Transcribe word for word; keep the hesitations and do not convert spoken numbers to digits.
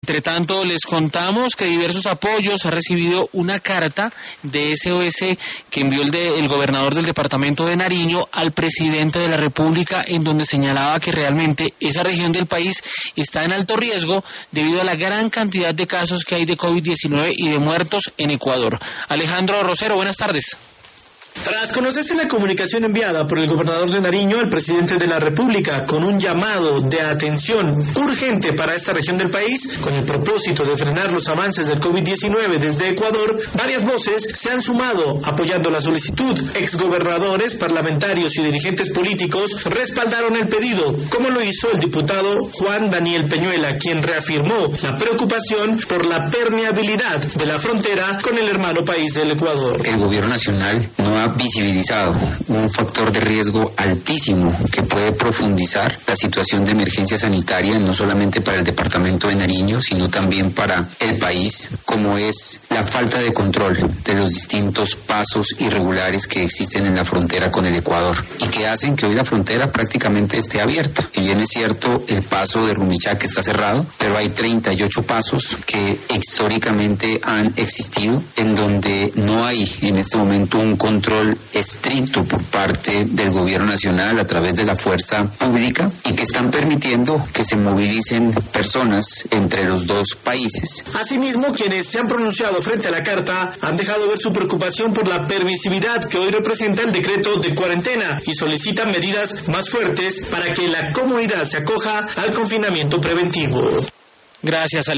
Entre tanto, les contamos que diversos apoyos ha recibido una carta de S O S que envió el, de, el gobernador del departamento de Nariño al presidente de la República, en donde señalaba que realmente esa región del país está en alto riesgo debido a la gran cantidad de casos que hay de COVID diecinueve y de muertos en Ecuador. Alejandro Rosero, buenas tardes. Tras conocerse la comunicación enviada por el gobernador de Nariño al presidente de la República con un llamado de atención urgente para esta región del país, con el propósito de frenar los avances del COVID diecinueve desde Ecuador, varias voces se han sumado apoyando la solicitud. Exgobernadores, parlamentarios y dirigentes políticos respaldaron el pedido, como lo hizo el diputado Juan Daniel Peñuela, quien reafirmó la preocupación por la permeabilidad de la frontera con el hermano país del Ecuador. El gobierno nacional no ha visibilizado un factor de riesgo altísimo que puede profundizar la situación de emergencia sanitaria no solamente para el departamento de Nariño, sino también para el país, como es la falta de control de los distintos pasos irregulares que existen en la frontera con el Ecuador y que hacen que hoy la frontera prácticamente esté abierta. Si bien es cierto, el paso de Rumichaca está cerrado, pero hay treinta y ocho pasos que históricamente han existido en donde no hay en este momento un control estricto por parte del gobierno nacional a través de la fuerza pública y que están permitiendo que se movilicen personas entre los dos países. Asimismo, quienes se han pronunciado frente a la carta han dejado ver su preocupación por la permisividad que hoy representa el decreto de cuarentena y solicitan medidas más fuertes para que la comunidad se acoja al confinamiento preventivo. Gracias, Ale.